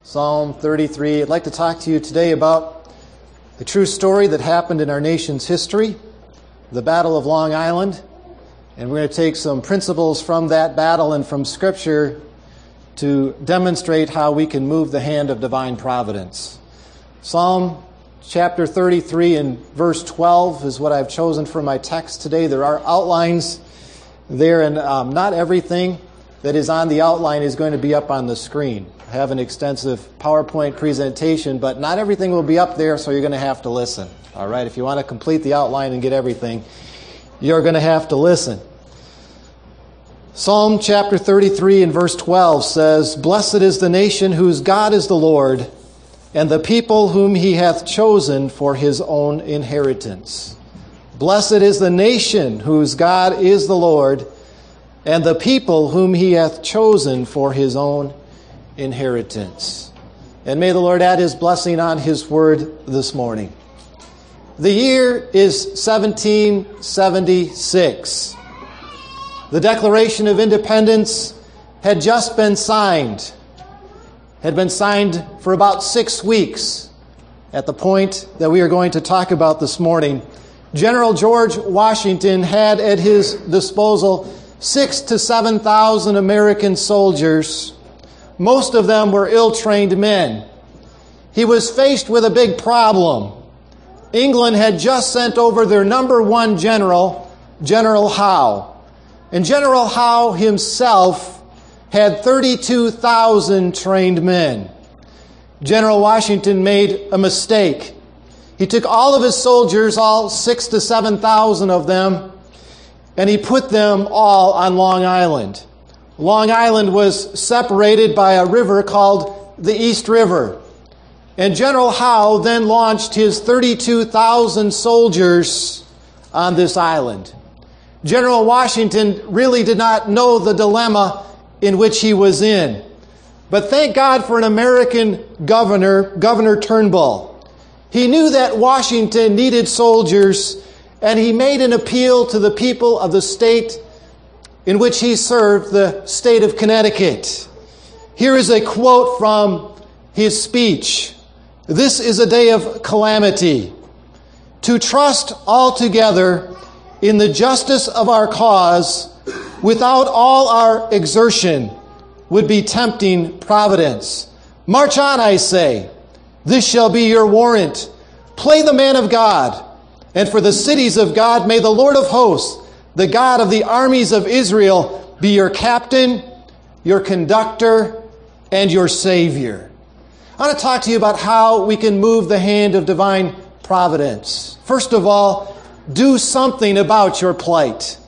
Psalm 33. I'd like to talk to you today about the true story that happened in our nation's history, the Battle of Long Island. And we're going to take some principles from that battle and from Scripture to demonstrate how we can move the hand of divine providence. Psalm chapter 33 and verse 12 is what I've chosen for my text today. There are outlines there, and not everything that is on the outline is going to be up on the screen. I have an extensive PowerPoint presentation, but not everything will be up there, so you're going to have to listen. All right, if you want to complete the outline and get everything, you're going to have to listen. Psalm chapter 33 and verse 12 says, "Blessed is the nation whose God is the Lord, and the people whom he hath chosen for his own inheritance." Blessed is the nation whose God is the Lord, and the people whom he hath chosen for his own inheritance. And may the Lord add his blessing on his word this morning. The year is 1776. The Declaration of Independence had just been signed. Had been signed for about 6 weeks at the point that we are going to talk about this morning. General George Washington had at his disposal 6,000 to 7,000 American soldiers. Most of them were ill-trained men. He was faced with a big problem. England had just sent over their number one general, General Howe. And General Howe himself had 32,000 trained men. General Washington made a mistake. He took all of his soldiers, all 6,000 to 7,000 of them, and he put them all on Long Island. Long Island was separated by a river called the East River. And General Howe then launched his 32,000 soldiers on this island. General Washington really did not know the dilemma in which he was in. But thank God for an American governor, Governor Turnbull. He knew that Washington needed soldiers, and he made an appeal to the people of the state in which he served, the state of Connecticut. Here is a quote from his speech. "This is a day of calamity. To trust altogether in the justice of our cause without all our exertion would be tempting Providence. March on, I say. This shall be your warrant. Play the man of God. And for the cities of God, may the Lord of hosts, the God of the armies of Israel, be your captain, your conductor, and your savior." I want to talk to you about how we can move the hand of divine providence. First of all, do something about your plight.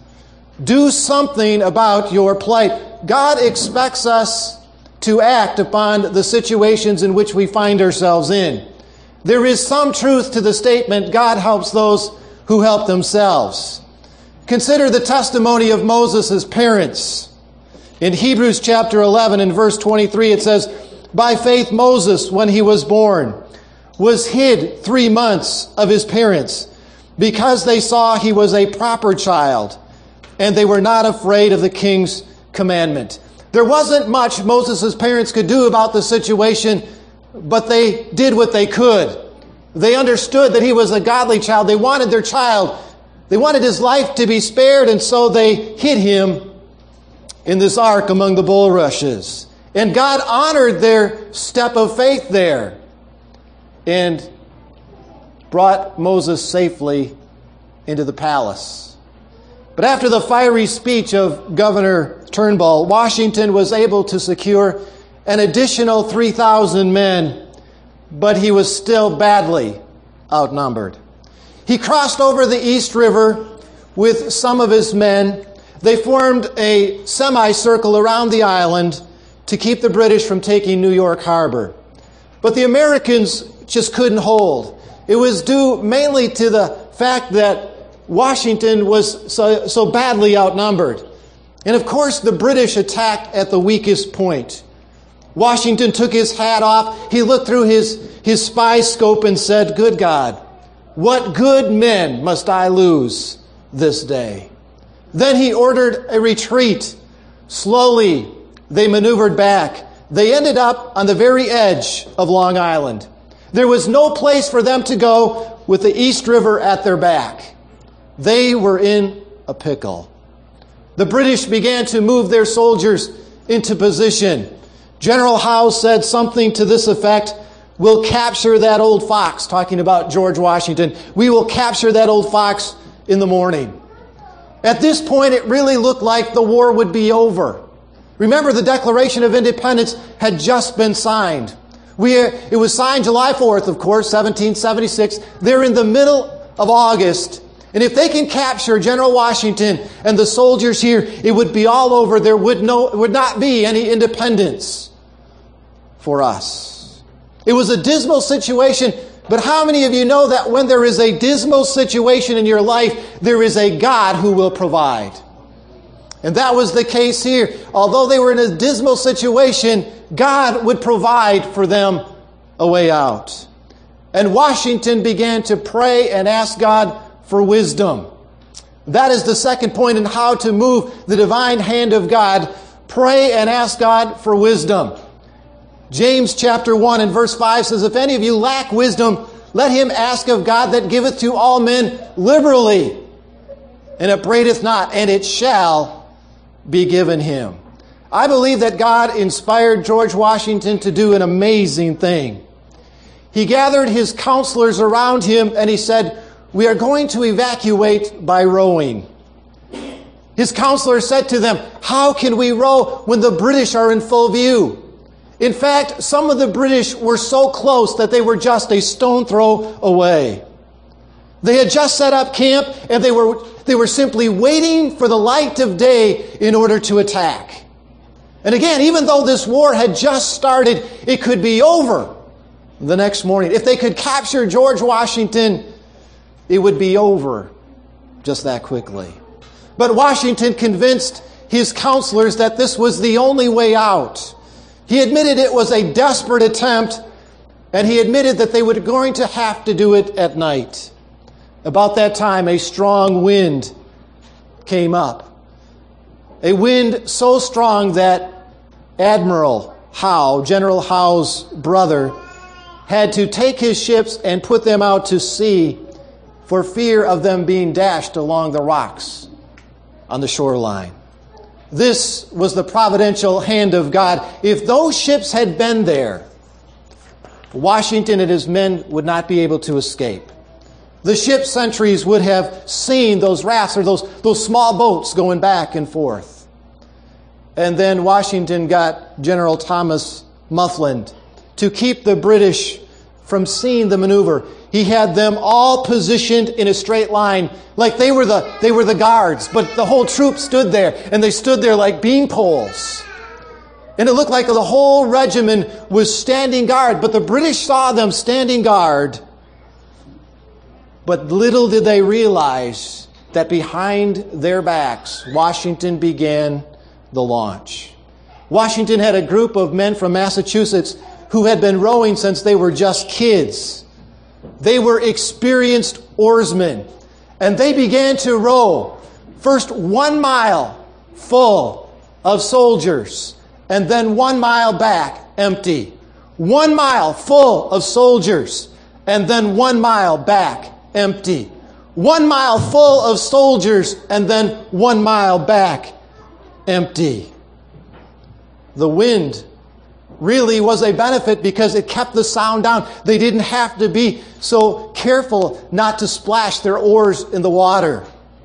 Do something about your plight. God expects us to act upon the situations in which we find ourselves in. There is some truth to the statement, God helps those who help themselves. Consider the testimony of Moses' parents. In Hebrews chapter 11 and verse 23, it says, "By faith Moses, when he was born, was hid 3 months of his parents, because they saw he was a proper child, and they were not afraid of the king's commandment." There wasn't much Moses' parents could do about the situation, but they did what they could. They understood that he was a godly child. They wanted their child. They wanted his life to be spared, and so they hid him in this ark among the bulrushes. And God honored their step of faith there and brought Moses safely into the palace. But after the fiery speech of Governor Turnbull, Washington was able to secure an additional 3,000 men, but he was still badly outnumbered. He crossed over the East River with some of his men. They formed a semicircle around the island to keep the British from taking New York Harbor. But the Americans just couldn't hold. It was due mainly to the fact that Washington was so badly outnumbered. And of course, the British attacked at the weakest point. Washington took his hat off. He looked through his spy scope and said, "Good God, what good men must I lose this day?" Then he ordered a retreat. Slowly, they maneuvered back. they ended up on the very edge of Long Island. There was no place for them to go with the East River at their back. They were in a pickle. The British began to move their soldiers into position. General Howe said something to this effect: "We'll capture that old fox," talking about George Washington. "We will capture that old fox in the morning." At this point, it really looked like the war would be over. Remember, the Declaration of Independence had just been signed. It was signed July 4th, of course, 1776. They're in the middle of August. And if they can capture General Washington and the soldiers here, it would be all over. There would not be any independence for us. It was a dismal situation, but how many of you know that when there is a dismal situation in your life, there is a God who will provide? And that was the case here. Although they were in a dismal situation, God would provide for them a way out. And Washington began to pray and ask God for wisdom. That is the second point in how to move the divine hand of God. Pray and ask God for wisdom. James chapter 1 and verse 5 says, "If any of you lack wisdom, let him ask of God that giveth to all men liberally, and upbraideth not, and it shall be given him." I believe that God inspired George Washington to do an amazing thing. He gathered his counselors around him and he said, "We are going to evacuate by rowing." His counselors said to them, "How can we row when the British are in full view?" In fact, some of the British were so close that they were just a stone throw away. They had just set up camp and they were simply waiting for the light of day in order to attack. And again, even though this war had just started, it could be over the next morning. If they could capture George Washington, it would be over just that quickly. But Washington convinced his counselors that this was the only way out. He admitted it was a desperate attempt, and he admitted that they were going to have to do it at night. About that time, a strong wind came up. A wind so strong that Admiral Howe, General Howe's brother, had to take his ships and put them out to sea for fear of them being dashed along the rocks on the shoreline. This was the providential hand of God. If those ships had been there, Washington and his men would not be able to escape. The ship sentries would have seen those rafts or those small boats going back and forth. And then Washington got General Thomas Mufflin to keep the British from seeing the maneuver. He had them all positioned in a straight line like they were the guards, but the whole troop stood there, and they stood there like bean poles. And it looked like the whole regiment was standing guard, but the British saw them standing guard. But little did they realize that behind their backs, Washington began the launch. Washington had a group of men from Massachusetts who had been rowing since they were just kids. They were experienced oarsmen, and they began to row first 1 mile full of soldiers, and then 1 mile back empty. 1 mile full of soldiers, and then 1 mile back empty. 1 mile full of soldiers, and then 1 mile back empty. The wind really was a benefit because it kept the sound down. They didn't have to be so careful not to splash their oars in the water.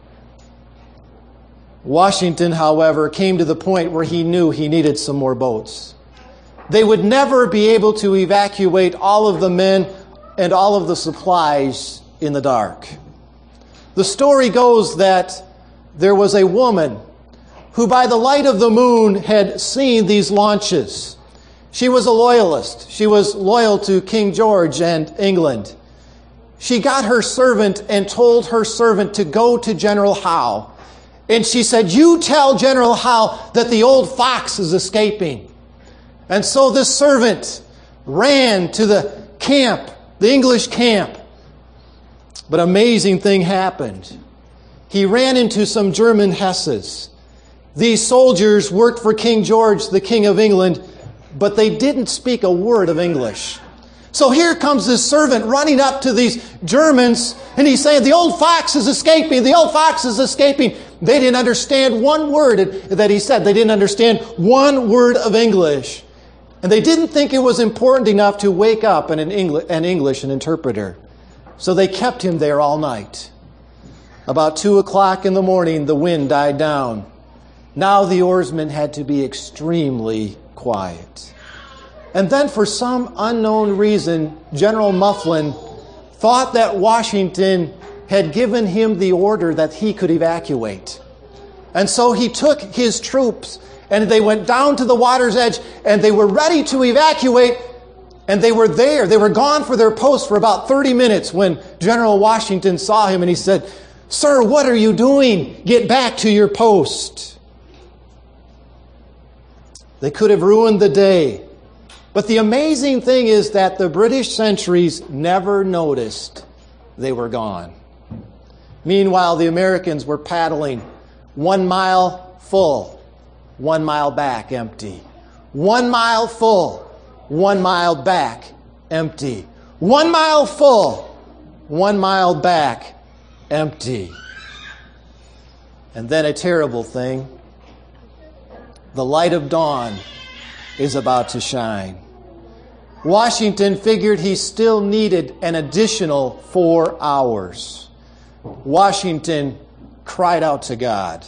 Washington, however, came to the point where he knew he needed some more boats. They would never be able to evacuate all of the men and all of the supplies in the dark. The story goes that there was a woman who by the light of the moon had seen these launches. She was a loyalist. She was loyal to King George and England. She got her servant and told her servant to go to General Howe. And she said, "You tell General Howe that the old fox is escaping." And so this servant ran to the camp, the English camp. But an amazing thing happened. He ran into some German Hesses. These soldiers worked for King George, the King of England, but they didn't speak a word of English. So here comes this servant running up to these Germans, and he's saying, the old fox is escaping, the old fox is escaping. They didn't understand one word that he said. They didn't understand one word of English. And they didn't think it was important enough to wake up an interpreter. So they kept him there all night. About 2 o'clock in the morning, the wind died down. Now the oarsmen had to be extremely quiet. And then for some unknown reason, General Mufflin thought that Washington had given him the order that he could evacuate. And so he took his troops and they went down to the water's edge and they were ready to evacuate, and they were there. They were gone for their post for about 30 minutes when General Washington saw him and he said, "Sir, what are you doing? Get back to your post." They could have ruined the day. But the amazing thing is that the British sentries never noticed they were gone. Meanwhile, the Americans were paddling 1 mile full, 1 mile back empty. 1 mile full, 1 mile back empty. 1 mile full, 1 mile back empty. And then a terrible thing. The light of dawn is about to shine. Washington figured he still needed an additional 4 hours. Washington cried out to God.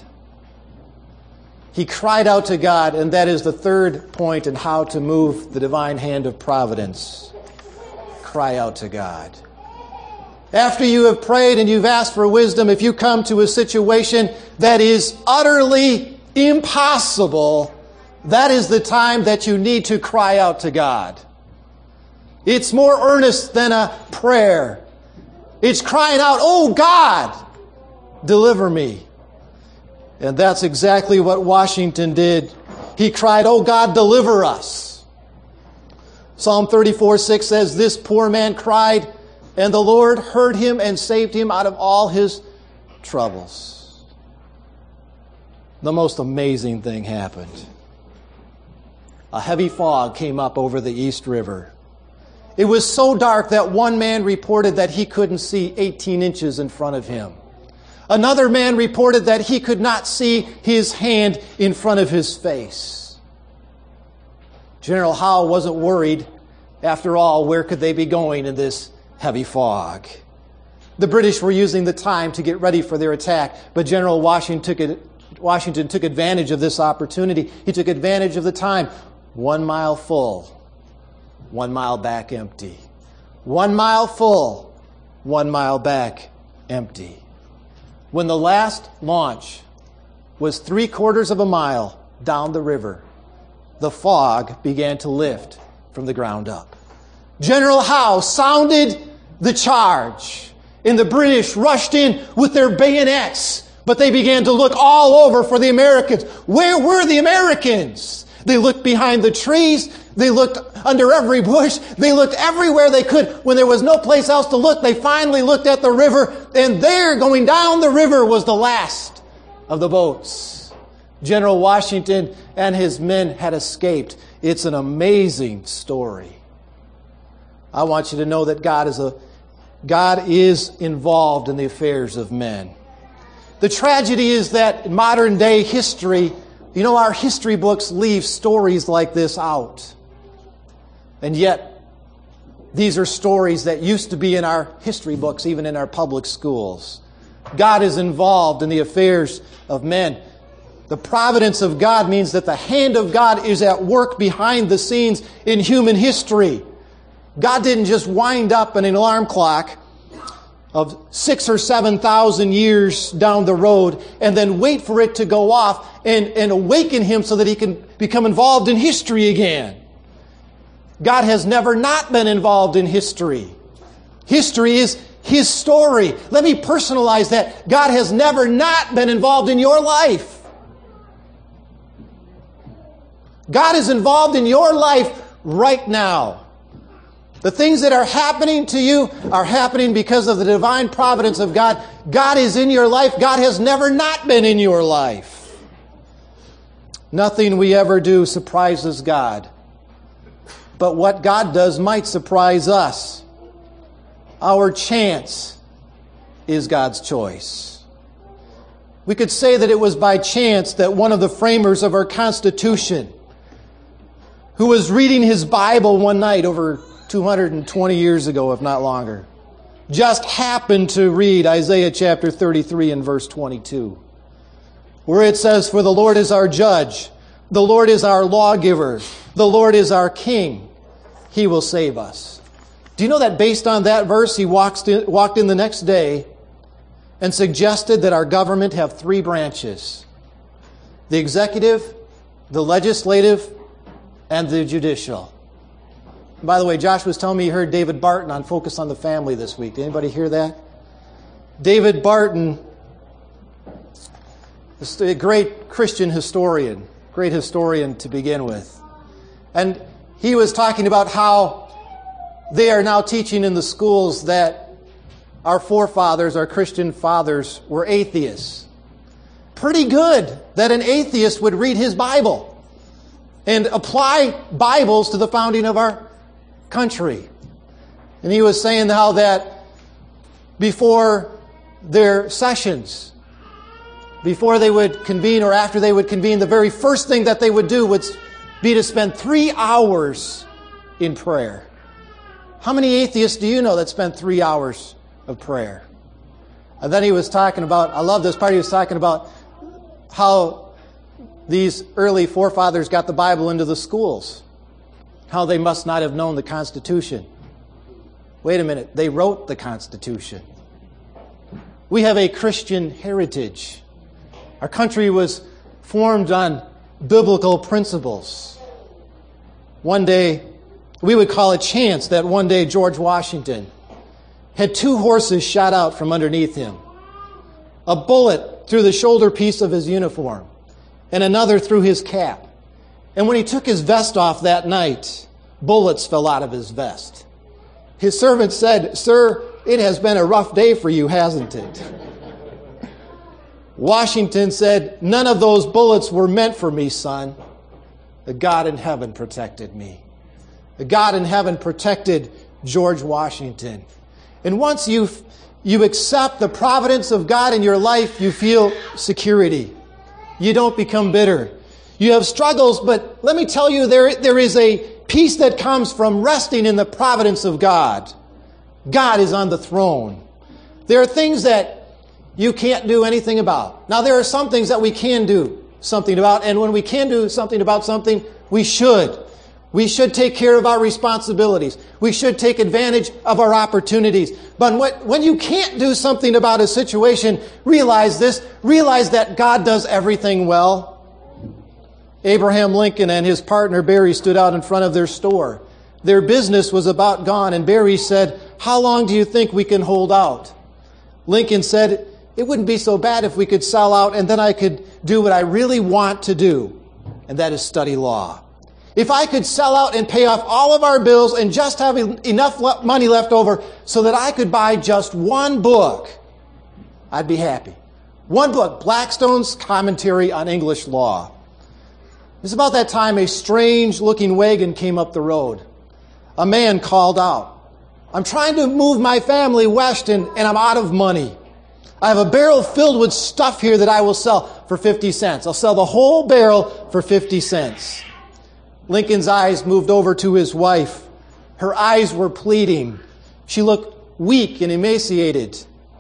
He cried out to God, and that is the third point in how to move the divine hand of providence. Cry out to God. After you have prayed and you've asked for wisdom, if you come to a situation that is utterly impossible, that is the time that you need to cry out to God. It's more earnest than a prayer. It's crying out, "Oh God, deliver me." And that's exactly what Washington did. He cried, "Oh God, deliver us." Psalm 34:6 says, "This poor man cried, and the Lord heard him and saved him out of all his troubles." The most amazing thing happened. A heavy fog came up over the East River. It was so dark that one man reported that he couldn't see 18 inches in front of him. Another man reported that he could not see his hand in front of his face. General Howe wasn't worried. After all, where could they be going in this heavy fog? The British were using the time to get ready for their attack, but General Washington took advantage of this opportunity. He took advantage of the time. 1 mile full, 1 mile back empty. 1 mile full, 1 mile back empty. When the last launch was 3/4 of a mile down the river, the fog began to lift from the ground up. General Howe sounded the charge, and the British rushed in with their bayonets, but they began to look all over for the Americans. Where were the Americans? They looked behind the trees. They looked under every bush. They looked everywhere they could. When there was no place else to look, they finally looked at the river, and there, going down the river, was the last of the boats. General Washington and his men had escaped. It's an amazing story. I want you to know that God is involved in the affairs of men. The tragedy is that in modern day history, our history books leave stories like this out. And yet, these are stories that used to be in our history books, even in our public schools. God is involved in the affairs of men. The providence of God means that the hand of God is at work behind the scenes in human history. God didn't just wind up an alarm clock of 6,000 or 7,000 years down the road and then wait for it to go off and awaken him so that he can become involved in history again. God has never not been involved in history. History is His story. Let me personalize that. God has never not been involved in your life. God is involved in your life right now. The things that are happening to you are happening because of the divine providence of God. God is in your life. God has never not been in your life. Nothing we ever do surprises God but what God does might surprise us. Our chance is God's choice. We could say that it was by chance that one of the framers of our Constitution, who was reading his Bible one night over 220 years ago, if not longer, just happened to read Isaiah chapter 33 and verse 22, where it says, "For the Lord is our judge, the Lord is our lawgiver, the Lord is our king. He will save us." Do you know that based on that verse, he walked in the next day and suggested that our government have three branches: the executive, the legislative, and the judicial. By the way, Josh was telling me he heard David Barton on Focus on the Family this week. Did anybody hear that? David Barton is a great Christian historian, great historian to begin with. And he was talking about how they are now teaching in the schools that our forefathers, our Christian fathers, were atheists. Pretty good that an atheist would read his Bible and apply Bibles to the founding of our country. And he was saying how that before their sessions, before they would convene or after they would convene, the very first thing that they would do would be to spend 3 hours in prayer. How many atheists do you know that spend 3 hours of prayer? And then he was talking about, I love this part, he was talking about how these early forefathers got the Bible into the schools. How they must not have known the Constitution. Wait a minute, they wrote the Constitution. We have a Christian heritage. Our country was formed on biblical principles. One day, we would call it chance that one day George Washington had 2 horses shot out from underneath him. A bullet through the shoulder piece of his uniform, and another through his cap. And when he took his vest off that night, bullets fell out of his vest. His servant said, "Sir, it has been a rough day for you, hasn't it?" Washington said, "None of those bullets were meant for me, son. The God in heaven protected me." The God in heaven protected George Washington. And once you accept the providence of God in your life, you feel security. You don't become bitter. You have struggles, but let me tell you, there is a peace that comes from resting in the providence of God. God is on the throne. There are things that you can't do anything about. Now, there are some things that we can do something about, and when we can do something about something, we should. We should take care of our responsibilities. We should take advantage of our opportunities. But when you can't do something about a situation, realize this. Realize that God does everything well. Abraham Lincoln and his partner Barry stood out in front of their store. Their business was about gone, and Barry said, "How long do you think we can hold out?" Lincoln said, "It wouldn't be so bad if we could sell out, and then I could do what I really want to do, and that is study law. If I could sell out and pay off all of our bills and just have enough money left over so that I could buy just one book, I'd be happy." One book, Blackstone's Commentary on English Law. It's about that time a strange-looking wagon came up the road. A man called out, "I'm trying to move my family west and I'm out of money. I have a barrel filled with stuff here that I will sell for 50 cents. I'll sell the whole barrel for 50 cents. Lincoln's eyes moved over to his wife. Her eyes were pleading. She looked weak and emaciated.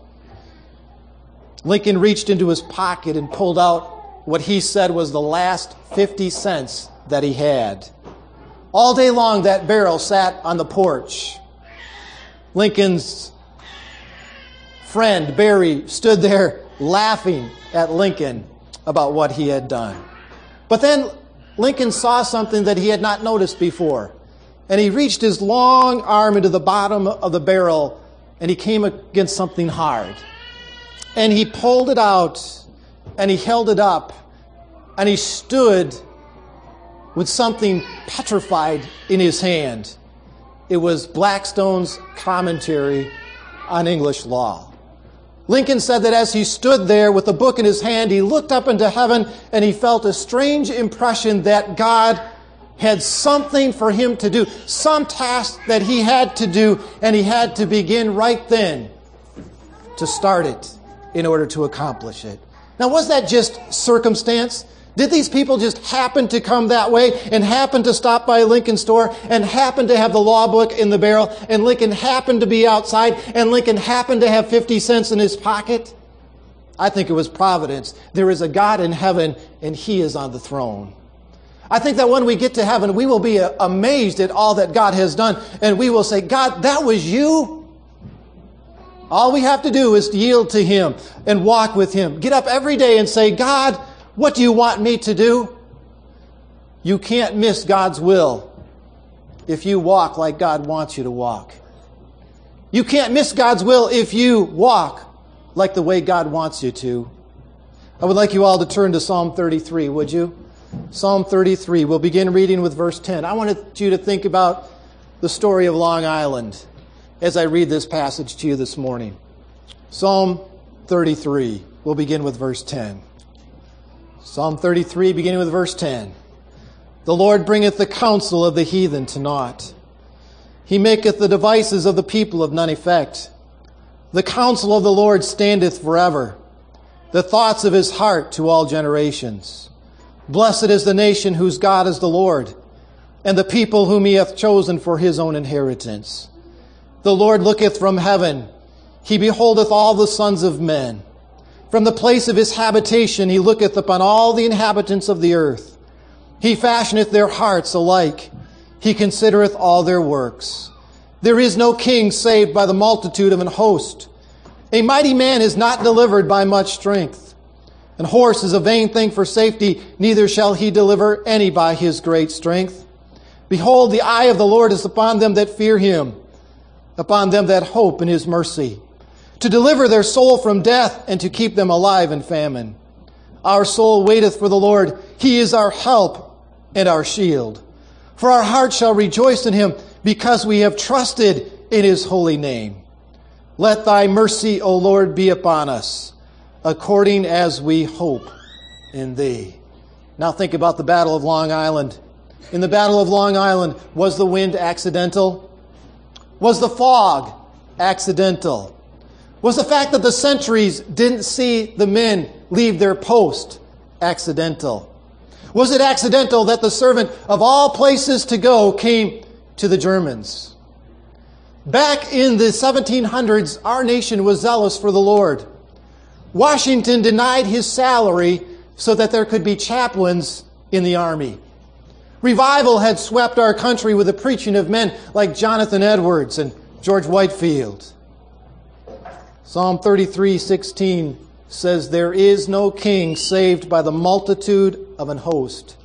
Lincoln reached into his pocket and pulled out what he said was the last 50 cents that he had. All day long, that barrel sat on the porch. Lincoln's friend, Barry, stood there laughing at Lincoln about what he had done. But then Lincoln saw something that he had not noticed before. And he reached his long arm into the bottom of the barrel, and he came against something hard. And he pulled it out, and he held it up, and he stood with something petrified in his hand. It was Blackstone's Commentary on English Law. Lincoln said that as he stood there with the book in his hand, he looked up into heaven and he felt a strange impression that God had something for him to do, some task that he had to do, and he had to begin right then to start it in order to accomplish it. Now, was that just circumstance? Did these people just happen to come that way and happen to stop by Lincoln's store and happen to have the law book in the barrel and Lincoln happened to be outside and Lincoln happened to have 50 cents in his pocket? I think it was providence. There is a God in heaven and He is on the throne. I think that when we get to heaven, we will be amazed at all that God has done and we will say, God, that was you? All we have to do is yield to Him and walk with Him. Get up every day and say, God, what do you want me to do? You can't miss God's will if you walk like God wants you to walk. You can't miss God's will if you walk like the way God wants you to. I would like you all to turn to Psalm 33, would you? Psalm 33. We'll begin reading with verse 10. I wanted you to think about the story of Long Island as I read this passage to you this morning. Psalm 33. We'll begin with verse 10. Psalm 33, beginning with verse 10. The Lord bringeth the counsel of the heathen to naught. He maketh the devices of the people of none effect. The counsel of the Lord standeth forever, the thoughts of His heart to all generations. Blessed is the nation whose God is the Lord, and the people whom He hath chosen for His own inheritance. The Lord looketh from heaven, He beholdeth all the sons of men. From the place of His habitation He looketh upon all the inhabitants of the earth. He fashioneth their hearts alike. He considereth all their works. There is no king saved by the multitude of an host. A mighty man is not delivered by much strength. An horse is a vain thing for safety, neither shall he deliver any by his great strength. Behold, the eye of the Lord is upon them that fear Him, upon them that hope in His mercy, to deliver their soul from death and to keep them alive in famine. Our soul waiteth for the Lord. He is our help and our shield. For our heart shall rejoice in Him, because we have trusted in His holy name. Let Thy mercy, O Lord, be upon us, according as we hope in Thee. Now think about the Battle of Long Island. In the Battle of Long Island, was the wind accidental? Was the fog accidental? Was the fact that the sentries didn't see the men leave their post accidental? Was it accidental that the servant of all places to go came to the Germans? Back in the 1700s, our nation was zealous for the Lord. Washington denied his salary so that there could be chaplains in the army. Revival had swept our country with the preaching of men like Jonathan Edwards and George Whitefield. Psalm 33:16 says, there is no king saved by the multitude of an host.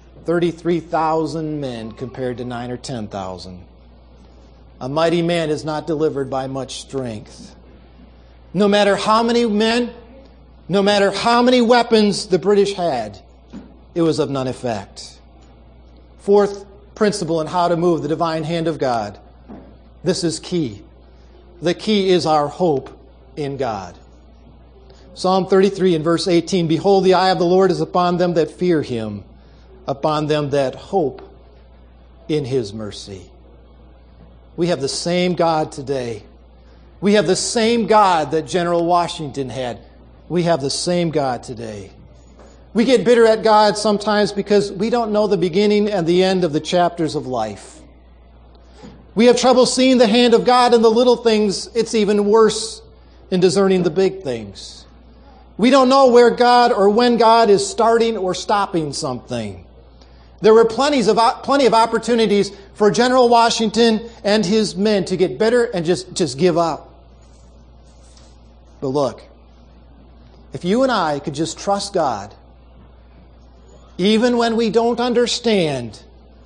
33,000 men compared to 9 or 10,000. A mighty man is not delivered by much strength. No matter how many men, no matter how many weapons the British had, it was of none effect. Fourth principle in how to move the divine hand of God. This is key. The key is our hope in God. Psalm 33 and verse 18, behold, the eye of the Lord is upon them that fear Him, upon them that hope in His mercy. We have the same God today. We have the same God that General Washington had. We have the same God today. We get bitter at God sometimes because we don't know the beginning and the end of the chapters of life. We have trouble seeing the hand of God in the little things. It's even worse in discerning the big things. We don't know where God or when God is starting or stopping something. There were plenty of opportunities for General Washington and his men to get bitter and just give up. But look, if you and I could just trust God, even when we don't understand,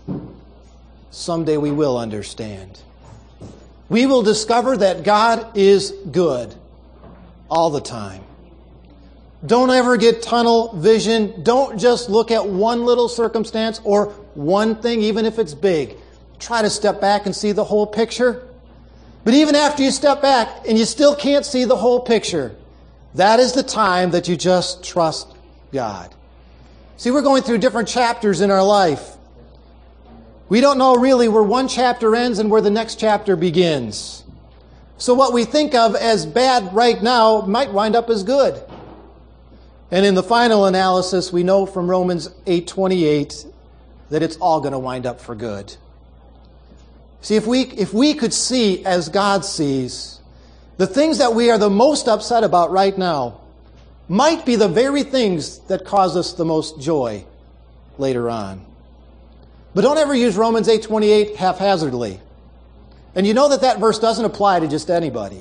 someday we will understand. We will discover that God is good all the time. Don't ever get tunnel vision. Don't just look at one little circumstance or one thing, even if it's big. Try to step back and see the whole picture. But even after you step back and you still can't see the whole picture, that is the time that you just trust God. See, we're going through different chapters in our life. We don't know really where one chapter ends and where the next chapter begins. So what we think of as bad right now might wind up as good. And in the final analysis, we know from Romans 8:28 that it's all going to wind up for good. See, if we could see as God sees, the things that we are the most upset about right now might be the very things that cause us the most joy later on. But don't ever use Romans 8:28 haphazardly. And you know that verse doesn't apply to just anybody.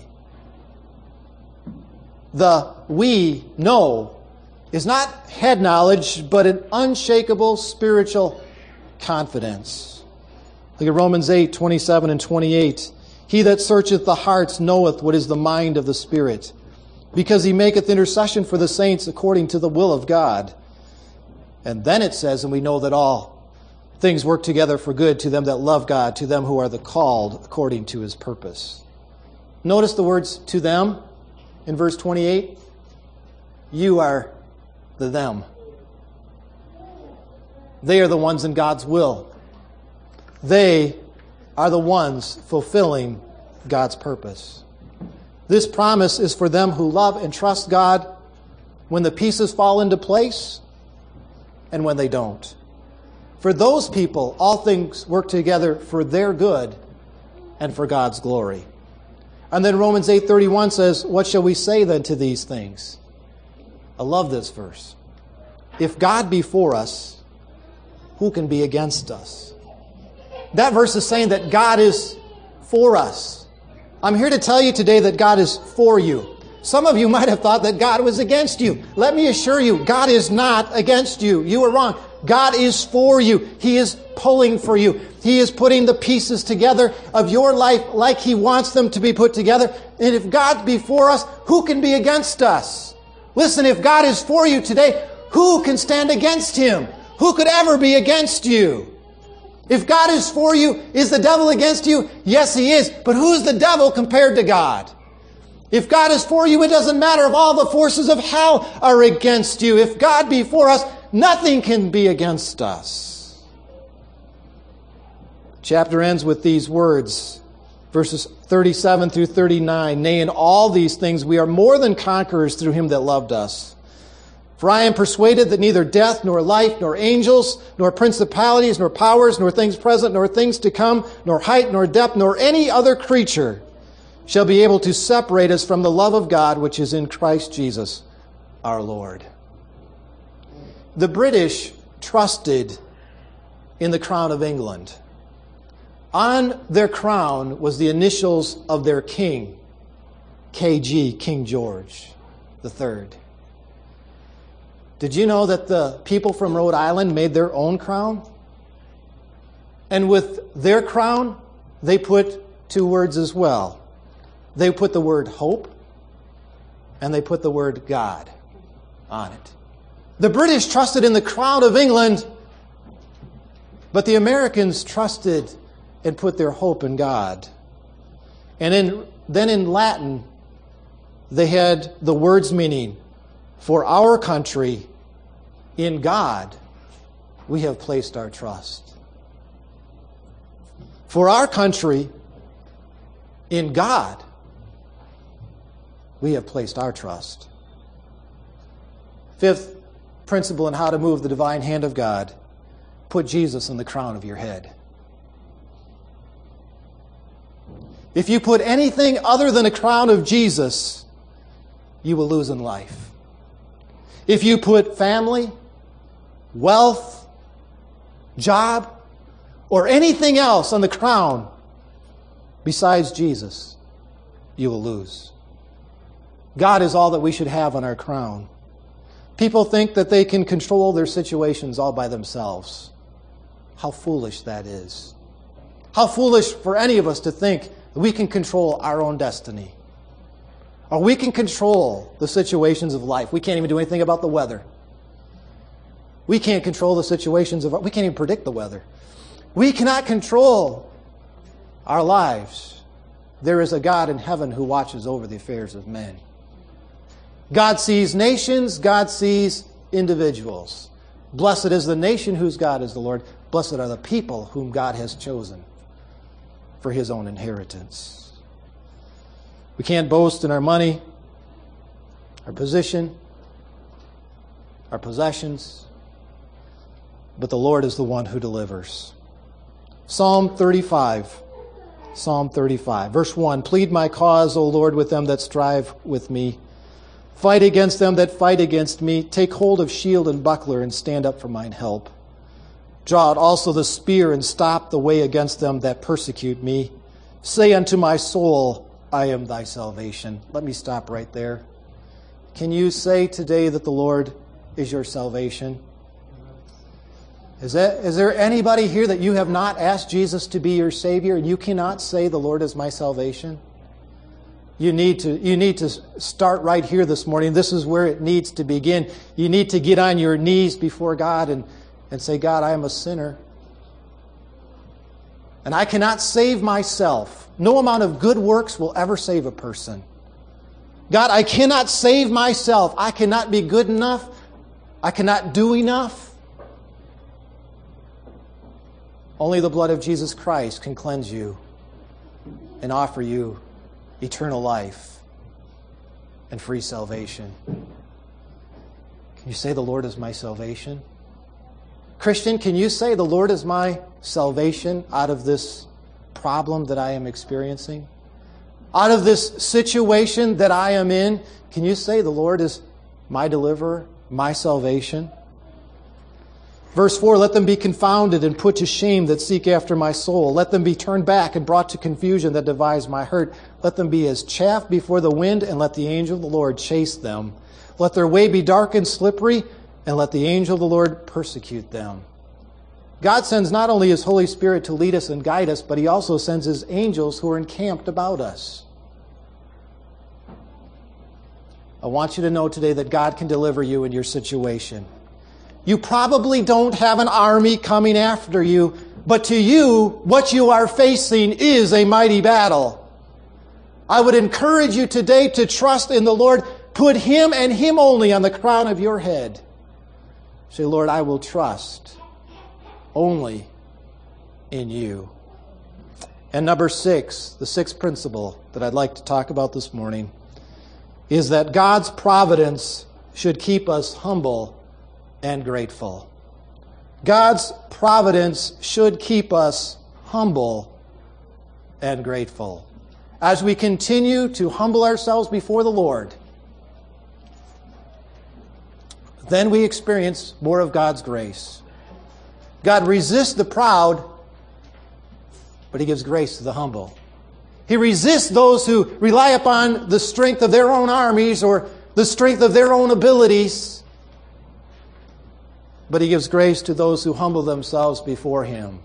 The we know is not head knowledge, but an unshakable spiritual confidence. Look at Romans 8:27 and 28. He that searcheth the hearts knoweth what is the mind of the Spirit, because he maketh intercession for the saints according to the will of God. And then it says, and we know that all things work together for good to them that love God, to them who are the called according to his purpose. Notice the words to them in verse 28. You are the them. They are the ones in God's will. They are the ones fulfilling God's purpose. This promise is for them who love and trust God when the pieces fall into place and when they don't. For those people, all things work together for their good and for God's glory. And then Romans 8:31 says, what shall we say then to these things? I love this verse. If God be for us, who can be against us? That verse is saying that God is for us. I'm here to tell you today that God is for you. Some of you might have thought that God was against you. Let me assure you, God is not against you. You were wrong. God is for you. He is pulling for you. He is putting the pieces together of your life like He wants them to be put together. And if God be for us, who can be against us? Listen, if God is for you today, who can stand against Him? Who could ever be against you? If God is for you, is the devil against you? Yes, he is. But who's the devil compared to God? If God is for you, it doesn't matter if all the forces of hell are against you. If God be for us, nothing can be against us. Chapter ends with these words, verses 37 through 39. Nay, in all these things we are more than conquerors through Him that loved us. For I am persuaded that neither death, nor life, nor angels, nor principalities, nor powers, nor things present, nor things to come, nor height, nor depth, nor any other creature shall be able to separate us from the love of God which is in Christ Jesus our Lord. The British trusted in the crown of England. On their crown was the initials of their king, KG, King George III. Did you know that the people from Rhode Island made their own crown? And with their crown, they put two words as well. They put the word hope, and they put the word God on it. The British trusted in the crown of England, but the Americans trusted and put their hope in God. And then in Latin, they had the words meaning, for our country, in God, we have placed our trust. For our country, in God, we have placed our trust. Fifth principle in how to move the divine hand of God, put Jesus in the crown of your head. If you put anything other than a crown of Jesus, you will lose in life. If you put family, wealth, job, or anything else on the crown besides Jesus, you will lose. God is all that we should have on our crown. People think that they can control their situations all by themselves. How foolish that is. How foolish for any of us to think that we can control our own destiny. Or we can control the situations of life. We can't even do anything about the weather. We can't control the situations of... We can't even predict the weather. We cannot control our lives. There is a God in heaven who watches over the affairs of men. God sees nations. God sees individuals. Blessed is the nation whose God is the Lord. Blessed are the people whom God has chosen for his own inheritance. We can't boast in our money, our position, our possessions, but the Lord is the one who delivers. Psalm 35. Psalm 35. Verse 1. Plead my cause, O Lord, with them that strive with me. Fight against them that fight against me. Take hold of shield and buckler, and stand up for mine help. Draw out also the spear, and stop the way against them that persecute me. Say unto my soul, I am thy salvation. Let me stop right there. Can you say today that the Lord is your salvation? Is there anybody here that you have not asked Jesus to be your Savior and you cannot say the Lord is my salvation? You need to start right here this morning. This is where it needs to begin. You need to get on your knees before God and say, God, I am a sinner. And I cannot save myself. No amount of good works will ever save a person. God, I cannot save myself. I cannot be good enough. I cannot do enough. Only the blood of Jesus Christ can cleanse you and offer you eternal life and free salvation. Can you say the Lord is my salvation? Christian, can you say the Lord is my salvation out of this problem that I am experiencing? Out of this situation that I am in, can you say the Lord is my deliverer, my salvation? Verse 4, let them be confounded and put to shame that seek after my soul. Let them be turned back and brought to confusion that devise my hurt. Let them be as chaff before the wind, and let the angel of the Lord chase them. Let their way be dark and slippery, and let the angel of the Lord persecute them. God sends not only His Holy Spirit to lead us and guide us, but He also sends His angels who are encamped about us. I want you to know today that God can deliver you in your situation. You probably don't have an army coming after you, but to you, what you are facing is a mighty battle. I would encourage you today to trust in the Lord. Put Him and Him only on the crown of your head. Say, Lord, I will trust only in you. And number 6, the sixth principle that I'd like to talk about this morning, is that God's providence should keep us humble and grateful. God's providence should keep us humble and grateful. As we continue to humble ourselves before the Lord, then we experience more of God's grace. God resists the proud, but He gives grace to the humble. He resists those who rely upon the strength of their own armies or the strength of their own abilities, but He gives grace to those who humble themselves before Him.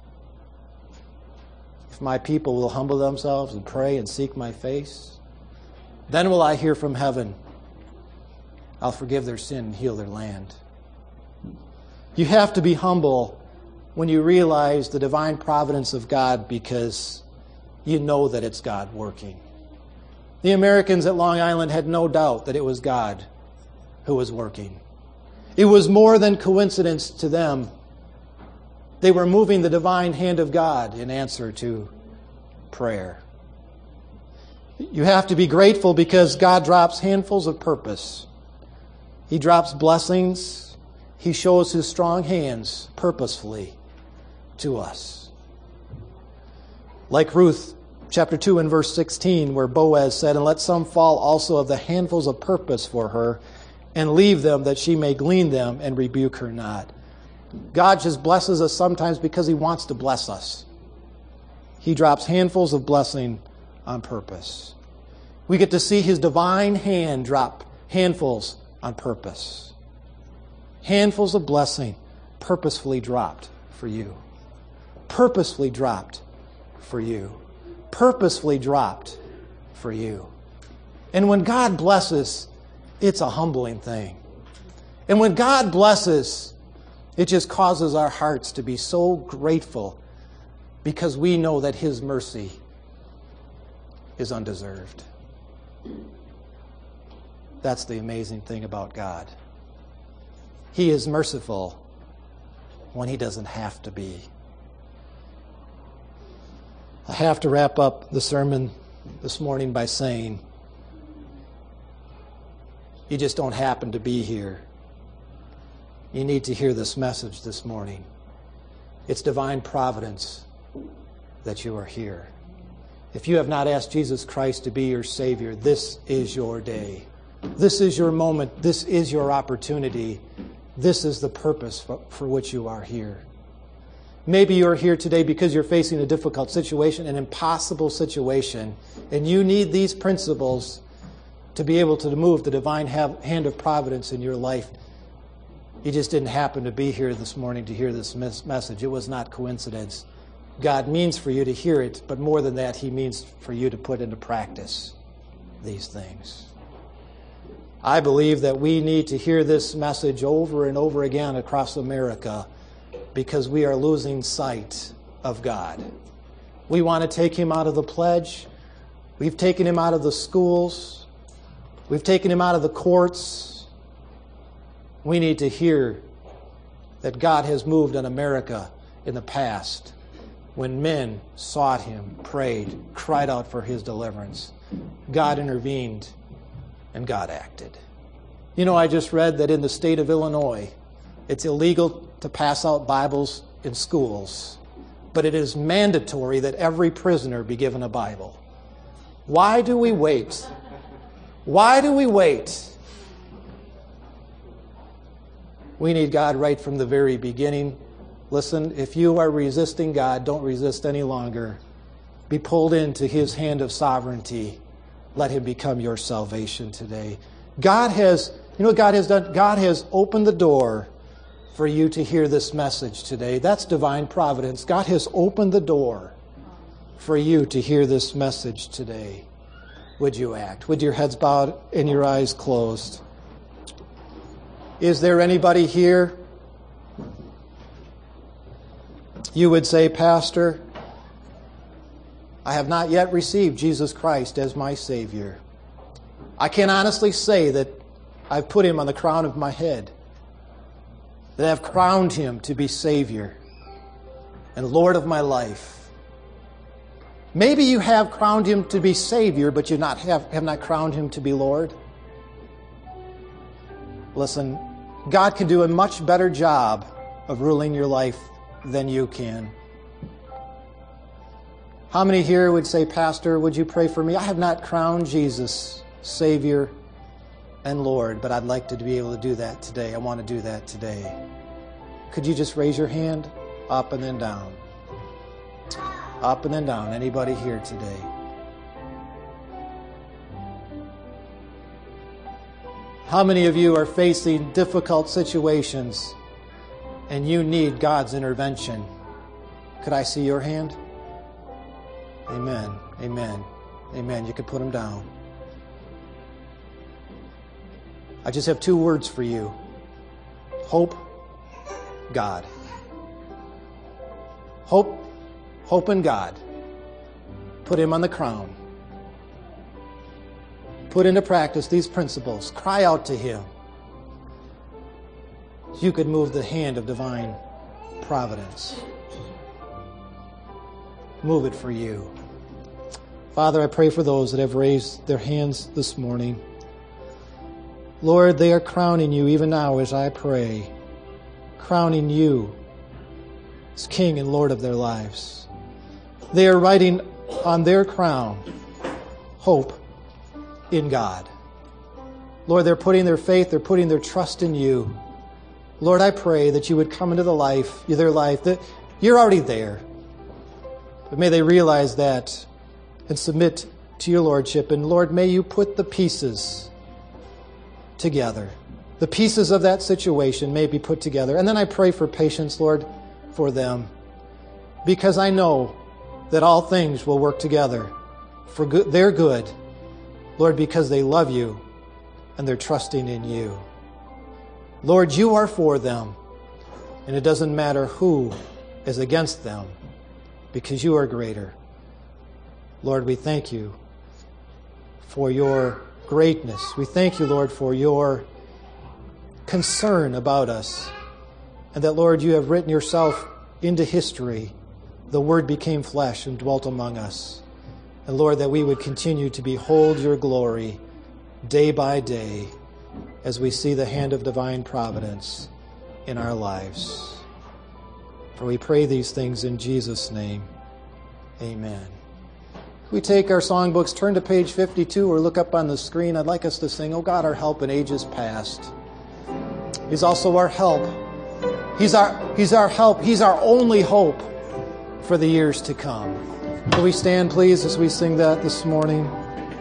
If my people will humble themselves and pray and seek my face, then will I hear from heaven. I'll forgive their sin and heal their land. You have to be humble when you realize the divine providence of God, because you know that it's God working. The Americans at Long Island had no doubt that it was God who was working. It was more than coincidence to them. They were moving the divine hand of God in answer to prayer. You have to be grateful because God drops handfuls of purpose. He drops blessings. He shows His strong hands purposefully to us. Like Ruth chapter 2 and verse 16, where Boaz said, and let some fall also of the handfuls of purpose for her, and leave them that she may glean them and rebuke her not. God just blesses us sometimes because He wants to bless us. He drops handfuls of blessing on purpose. We get to see His divine hand drop handfuls on purpose. Handfuls of blessing purposefully dropped for you. Purposefully dropped for you. Purposefully dropped for you. And when God blesses, it's a humbling thing. And when God blesses, it just causes our hearts to be so grateful because we know that His mercy is undeserved. That's the amazing thing about God. He is merciful when He doesn't have to be. I have to wrap up the sermon this morning by saying, you just don't happen to be here. You need to hear this message this morning. It's divine providence that you are here. If you have not asked Jesus Christ to be your Savior, this is your day. This is your moment. This is your opportunity. This is the purpose for which you are here. Maybe you're here today because you're facing a difficult situation, an impossible situation, and you need these principles to be able to move the divine hand of providence in your life. You just didn't happen to be here this morning to hear this message. It was not coincidence. God means for you to hear it, but more than that, He means for you to put into practice these things. I believe that we need to hear this message over and over again across America because we are losing sight of God. We want to take Him out of the pledge. We've taken Him out of the schools. We've taken Him out of the courts. We need to hear that God has moved in America in the past when men sought Him, prayed, cried out for His deliverance. God intervened and God acted. You know, I just read that in the state of Illinois, it's illegal to pass out Bibles in schools, but it is mandatory that every prisoner be given a Bible. Why do we wait? Why do we wait? We need God right from the very beginning. Listen, if you are resisting God, don't resist any longer. Be pulled into His hand of sovereignty. Let Him become your salvation today. God has, you know what God has done? God has opened the door for you to hear this message today. That's divine providence. God has opened the door for you to hear this message today. Would you act? With your heads bowed and your eyes closed. Is there anybody here? You would say, Pastor, I have not yet received Jesus Christ as my Savior. I can honestly say that I've put Him on the crown of my head, that I've crowned Him to be Savior and Lord of my life. Maybe you have crowned Him to be Savior, but you have not crowned Him to be Lord. Listen, God can do a much better job of ruling your life than you can. How many here would say, Pastor, would you pray for me? I have not crowned Jesus Savior and Lord, but I'd like to be able to do that today. I want to do that today. Could you just raise your hand? Up and then down. Up and then down. Anybody here today? How many of you are facing difficult situations and you need God's intervention? Could I see your hand? Amen. Amen. Amen. You can put them down. I just have two words for you. Hope, God. Hope in God. Put Him on the crown. Put into practice these principles. Cry out to Him. You could move the hand of divine providence. Move it for you. Father, I pray for those that have raised their hands this morning. Lord, they are crowning You even now as I pray. Crowning You as King and Lord of their lives. They are writing on their crown, hope in God. Lord, they're putting their faith, they're putting their trust in You. Lord, I pray that You would come into their life, that You're already there. But may they realize that and submit to Your Lordship. And Lord, may You put the pieces together. The pieces of that situation may be put together. And then I pray for patience, Lord, for them. Because I know that all things will work together for their good, Lord, because they love You and they're trusting in You. Lord, You are for them, and it doesn't matter who is against them, because You are greater. Lord, we thank You for Your greatness. We thank You, Lord, for Your concern about us. And that, Lord, you have written yourself into history. The Word became flesh and dwelt among us. And Lord, that we would continue to behold your glory day by day as we see the hand of divine providence in our lives. For we pray these things in Jesus' name. Amen. We take our songbooks, turn to page 52 or look up on the screen. I'd like us to sing, "O God, our help in ages past." He's also our help. He's our help. He's our only hope for the years to come. Will we stand, please, as we sing that this morning?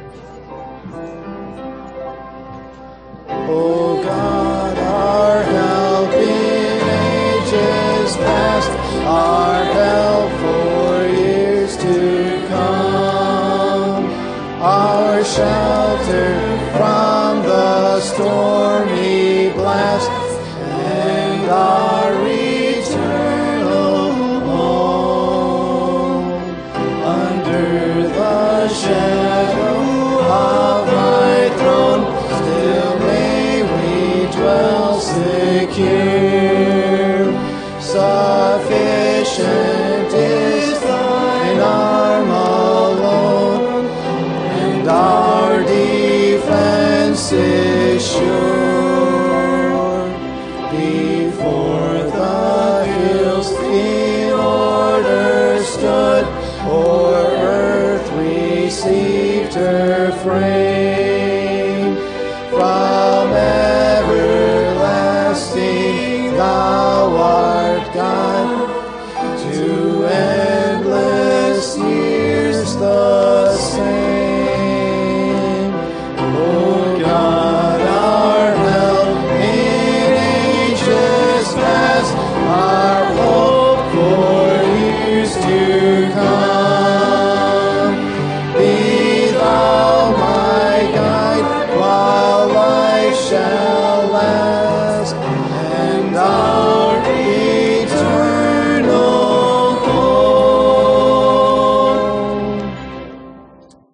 O God, our help in ages past, our help for years to come, our shelter from the stormy blast, and our eternal home. Under the shadow of thy throne, still may we dwell secure. Sufficient is thine arm alone, and our defense is sure. Before the hills in order stood, o'er earth received her frame.